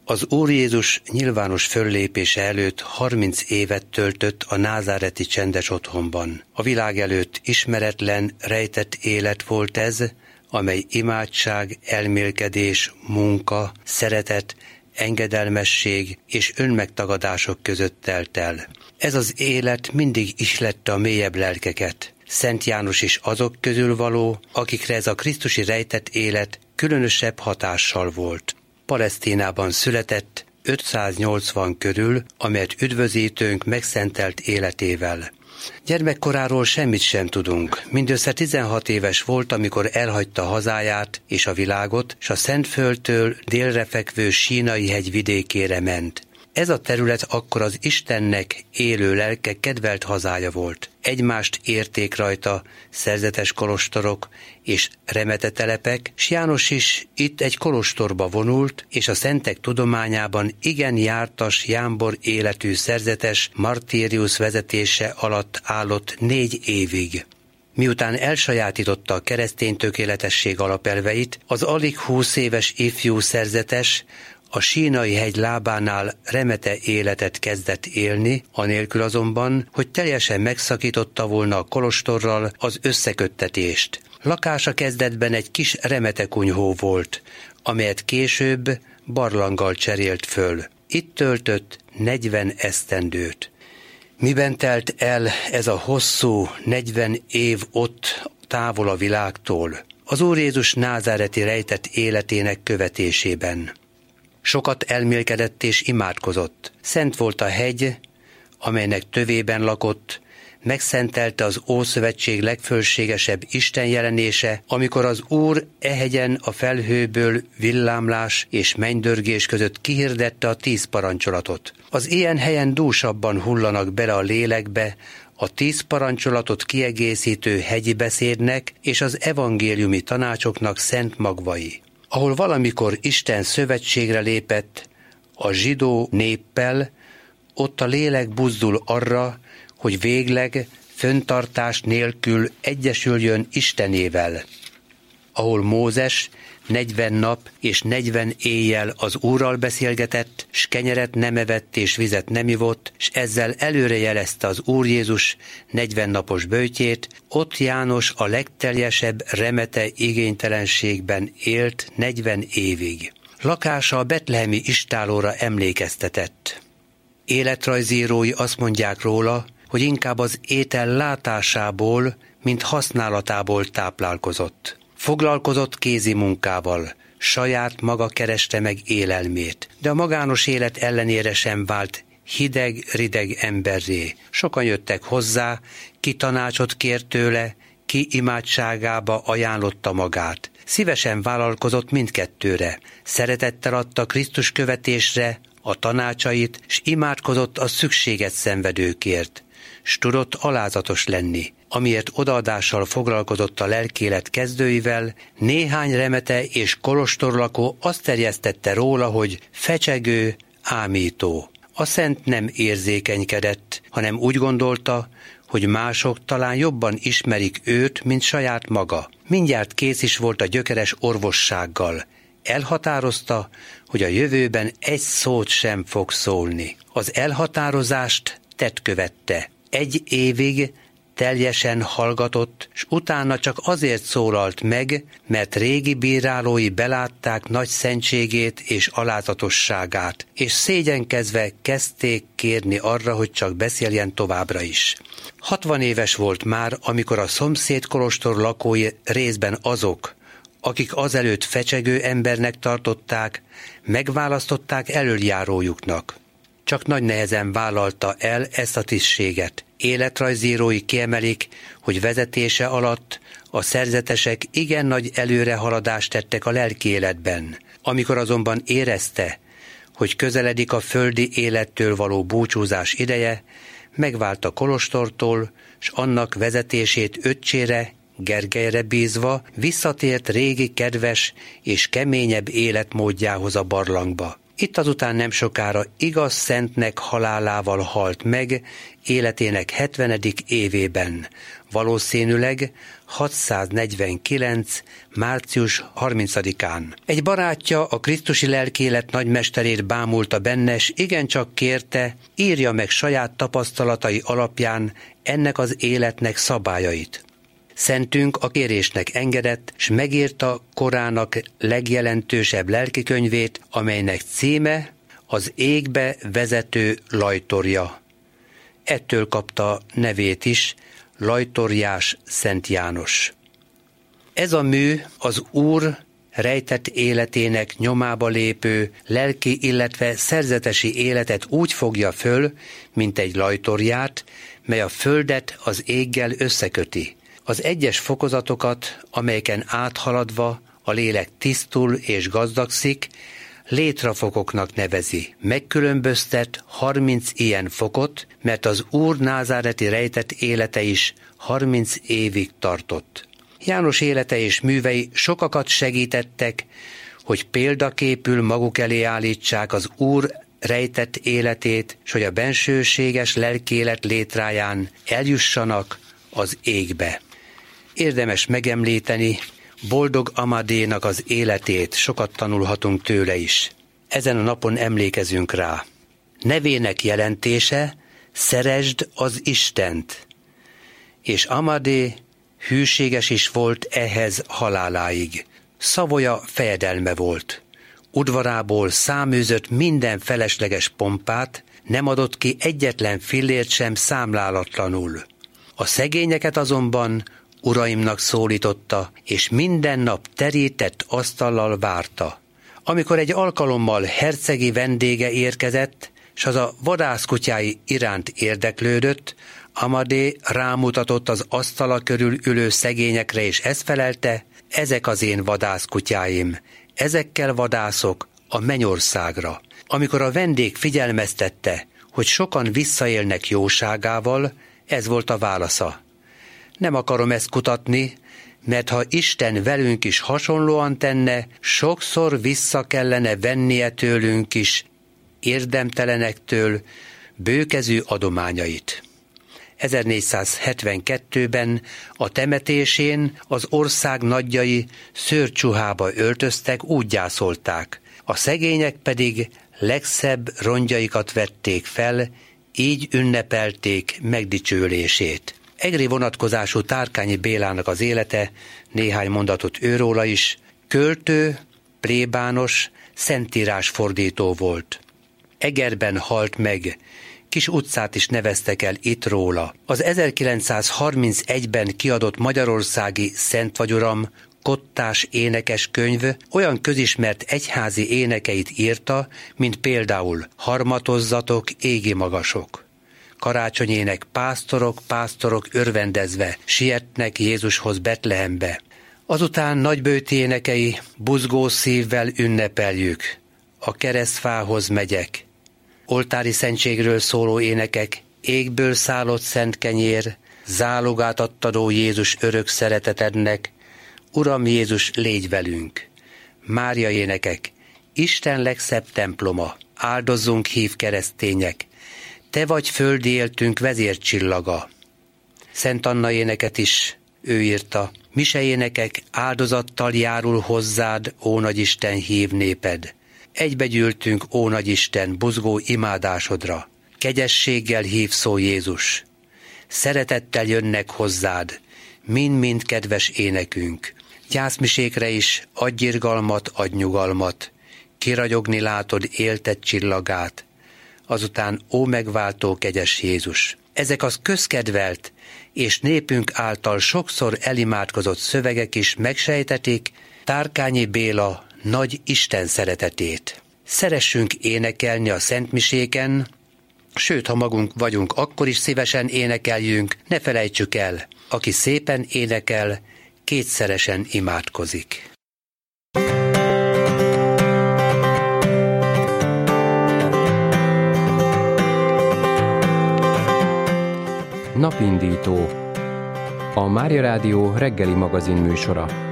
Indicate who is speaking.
Speaker 1: Az Úr Jézus nyilvános föllépése előtt 30 évet töltött a názáreti csendes otthonban. A világ előtt ismeretlen, rejtett élet volt ez, amely imádság, elmélkedés, munka, szeretet, engedelmesség és önmegtagadások között telt el. Ez az élet mindig ihlette a mélyebb lelkeket. Szent János is azok közül való, akikre ez a krisztusi rejtett élet különösebb hatással volt. Palesztinában született 580 körül, amelyet üdvözítőnk megszentelt életével. Gyermekkoráról semmit sem tudunk. Mindössze 16 éves volt, amikor elhagyta hazáját és a világot, s a Szentföldtől délre fekvő Sínai hegy vidékére ment. Ez a terület akkor az Istennek élő lelke kedvelt hazája volt. Egymást érték rajta szerzetes kolostorok és remetetelepek, s János is itt egy kolostorba vonult, és a szentek tudományában igen jártas, jámbor életű szerzetes Martírius vezetése alatt állott 4 évig. Miután elsajátította a keresztény tökéletesség alapelveit, az alig 20 éves ifjú szerzetes a Sínai hegy lábánál remete életet kezdett élni, anélkül azonban, hogy teljesen megszakította volna a kolostorral az összeköttetést. Lakása kezdetben egy kis remetekunyhó volt, amelyet később barlanggal cserélt föl. Itt töltött 40 esztendőt. Miben telt el ez a hosszú 40 év ott távol a világtól? Az Úr Jézus názáreti rejtett életének követésében. Sokat elmélkedett és imádkozott. Szent volt a hegy, amelynek tövében lakott, megszentelte az Ószövetség legfölségesebb Isten jelenése, amikor az Úr e hegyen a felhőből villámlás és mennydörgés között kihirdette a 10 parancsolatot. Az ilyen helyen dúsabban hullanak bele a lélekbe a 10 parancsolatot kiegészítő hegyi beszédnek és az evangéliumi tanácsoknak szent magvai. Ahol valamikor Isten szövetségre lépett a zsidó néppel, ott a lélek buzdul arra, hogy végleg fenntartás nélkül egyesüljön Istenével. Ahol Mózes 40 nap és 40 éjjel az Úrral beszélgetett, s kenyeret nem evett és vizet nem ivott, s ezzel előrejelezte az Úr Jézus 40 napos böjtjét, ott János a legteljesebb remete igénytelenségben élt 40 évig. Lakása a betlehemi istállóra emlékeztetett. Életrajzírói azt mondják róla, hogy inkább az étel látásából, mint használatából táplálkozott. Foglalkozott kézi munkával, saját maga kereste meg élelmét, de a magános élet ellenére sem vált hideg-rideg emberré. Sokan jöttek hozzá, ki tanácsot kért tőle, ki imádságába ajánlotta magát. Szívesen vállalkozott mindkettőre, szeretettel adta Krisztus követésre a tanácsait, s imádkozott a szükséget szenvedőkért, s tudott alázatos lenni. Amiért odaadással foglalkozott a lelkélet kezdőivel, néhány remete és kolostorlakó azt terjesztette róla, hogy fecsegő, ámító. A szent nem érzékenykedett, hanem úgy gondolta, hogy mások talán jobban ismerik őt, mint saját maga. Mindjárt kész is volt a gyökeres orvossággal. Elhatározta, hogy a jövőben egy szót sem fog szólni. Az elhatározást tett követte. 1 évig teljesen hallgatott, s utána csak azért szólalt meg, mert régi bírálói belátták nagy szentségét és alázatosságát, és szégyenkezve kezdték kérni arra, hogy csak beszéljen továbbra is. 60 éves volt már, amikor a szomszéd kolostor lakói, részben azok, akik azelőtt fecsegő embernek tartották, megválasztották elöljárójuknak. Csak nagy nehezen vállalta el ezt a tisztséget. Életrajzírói kiemelik, hogy vezetése alatt a szerzetesek igen nagy előrehaladást tettek a lelki életben. Amikor azonban érezte, hogy közeledik a földi élettől való búcsúzás ideje, megvált a kolostortól, s annak vezetését öccsére, Gergelyre bízva visszatért régi kedves és keményebb életmódjához a barlangba. Itt azután nem sokára igaz szentnek halálával halt meg életének 70. évében, valószínűleg 649. március 30-án. Egy barátja a krisztusi lelkélet nagymesterét bámulta benne, s igencsak kérte, írja meg saját tapasztalatai alapján ennek az életnek szabályait. Szentünk a kérésnek engedett, s megírta korának legjelentősebb lelkikönyvét, amelynek címe az égbe vezető lajtorja. Ettől kapta nevét is, Lajtorjás Szent János. Ez a mű az Úr rejtett életének nyomába lépő lelki, illetve szerzetesi életet úgy fogja föl, mint egy lajtorját, mely a földet az éggel összeköti. Az egyes fokozatokat, amelyeken áthaladva a lélek tisztul és gazdagszik, létrafokoknak nevezi. Megkülönböztet 30 ilyen fokot, mert az Úr názáreti rejtett élete is 30 évig tartott. János élete és művei sokakat segítettek, hogy példaképül maguk elé állítsák az Úr rejtett életét, s hogy a bensőséges lelkélet létráján eljussanak az égbe. Érdemes megemlíteni Boldog Amadénak az életét, sokat tanulhatunk tőle is. Ezen a napon emlékezünk rá. Nevének jelentése: szeresd az Istent. És Amadé hűséges is volt ehhez haláláig. Savoya fejedelme volt. Udvarából száműzött minden felesleges pompát, nem adott ki egyetlen fillért sem számlálatlanul. A szegényeket azonban uraimnak szólította, és minden nap terített asztallal várta. Amikor egy alkalommal hercegi vendége érkezett, s az a vadászkutyái iránt érdeklődött, Amadé rámutatott az asztala körül ülő szegényekre, és ezt felelte: ezek az én vadászkutyáim, ezekkel vadászok a mennyországra. Amikor a vendég figyelmeztette, hogy sokan visszaélnek jóságával, ez volt a válasza: nem akarom ezt kutatni, mert ha Isten velünk is hasonlóan tenne, sokszor vissza kellene vennie tőlünk is, érdemtelenektől bőkezű adományait. 1472-ben a temetésén az ország nagyjai szőrcsuhába öltöztek, úgy gyászolták, a szegények pedig legszebb rongyaikat vették fel, így ünnepelték megdicsőlését. Egri vonatkozású Tárkányi Bélának az élete, néhány mondatot őróla is, költő, plébános, szentírás fordító volt. Egerben halt meg, kis utcát is neveztek el itt róla. Az 1931-ben kiadott magyarországi Szent vagy Uram kottás énekes könyv olyan közismert egyházi énekeit írta, mint például Harmatozzatok, égi magasok. Karácsonyének pásztorok örvendezve sietnek Jézushoz Betlehembe. Azután nagybőti énekei Buzgó szívvel ünnepeljük, a keresztfához megyek. Oltári szentségről szóló énekek, égből szállott szent kenyér, zálogát adtadó Jézus örök szeretetednek, Uram Jézus, légy velünk. Mária énekek, Isten legszebb temploma, áldozzunk hív keresztények, te vagy földi éltünk vezércsillaga. Szent Anna éneket is ő írta, mise énekek, áldozattal járul hozzád, ó nagyisten, hív néped. Egybegyűltünk, ó nagyisten, buzgó imádásodra. Kegyességgel hív szó Jézus. Szeretettel jönnek hozzád, mind-mind kedves énekünk. Gyászmisékre is adj irgalmat, adj nyugalmat. Kiragyogni látod éltet csillagát. Azután, ó megváltó kegyes Jézus. Ezek az közkedvelt és népünk által sokszor elimádkozott szövegek is megsejtetik Tárkányi Béla nagy Isten szeretetét. Szeressünk énekelni a szentmiséken, sőt, ha magunk vagyunk, akkor is szívesen énekeljünk, ne felejtsük el, aki szépen énekel, kétszeresen imádkozik.
Speaker 2: Napindító, a Mária Rádió reggeli magazin műsora.